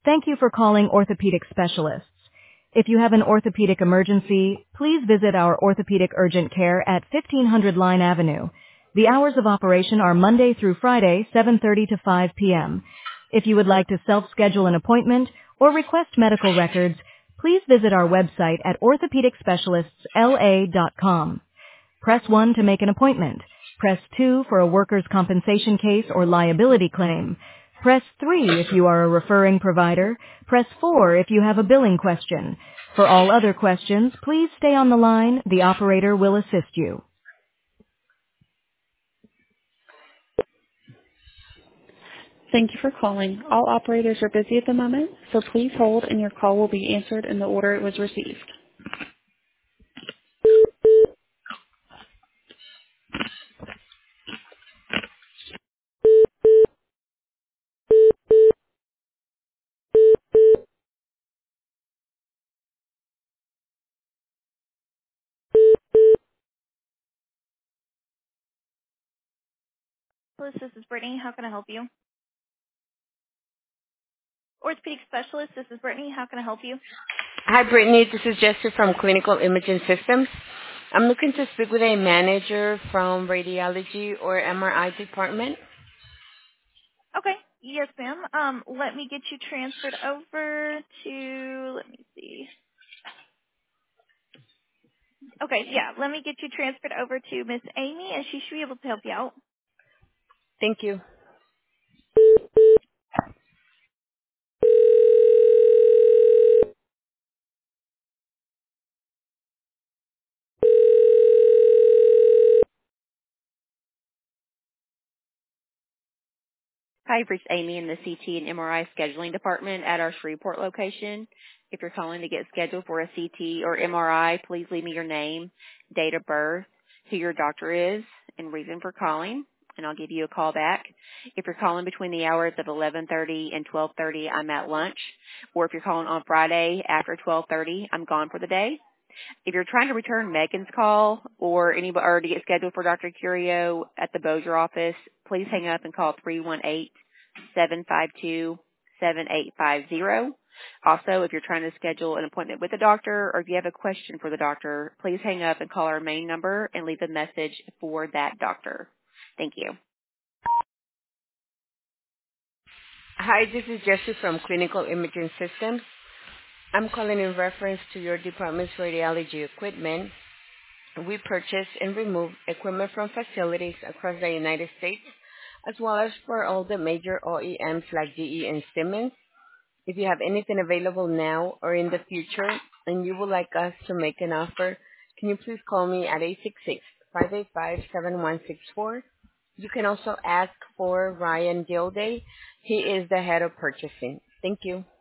Thank you for calling Orthopedic Specialists. If you have an orthopedic emergency, please visit our Orthopedic Urgent Care at 1500 Line Avenue. The hours of operation are Monday through Friday, 7:30 to 5 p.m. If you would like to self-schedule an appointment or request medical records, please visit our website at orthopedicspecialistsla.com. Press 1 to make an appointment. Press 2 for a workers' compensation case or liability claim. Press 3 if you are a referring provider. Press 4 if you have a billing question. For all other questions, please stay on the line. The operator will assist you. Thank you for calling. All operators are busy at the moment, so please hold and your call will be answered in the order it was received. This is Brittany. How can I help you? Orthopedic specialist, this is Brittany. How can I help you? Hi, Brittany. This is Jesse from Clinical Imaging Systems. I'm looking to speak with a manager from radiology or MRI department. Okay. Yes, ma'am. Let me get you transferred over to, let me see. Okay, yeah. Let me get you transferred over to Miss Amy, and she should be able to help you out. Thank you. Hi, you've reached Amy in the CT and MRI scheduling department at our Shreveport location. If you're calling to get scheduled for a CT or MRI, please leave me your name, date of birth, who your doctor is, and reason for calling, and I'll give you a call back. If you're calling between the hours of 11:30 and 12:30, I'm at lunch. Or if you're calling on Friday after 12:30, I'm gone for the day. If you're trying to return Megan's call or to get scheduled for Dr. Curio at the Bossier office, please hang up and call 318-752-7850. Also, if you're trying to schedule an appointment with the doctor or if you have a question for the doctor, please hang up and call our main number and leave a message for that doctor. Thank you. Hi, this is Jesse from Clinical Imaging Systems. I'm calling in reference to your department's radiology equipment. We purchase and remove equipment from facilities across the United States, as well as for all the major OEMs like GE and Siemens. If you have anything available now or in the future and you would like us to make an offer, can you please call me at 866-585-7164? You can also ask for Ryan Gilday. He is the head of purchasing. Thank you.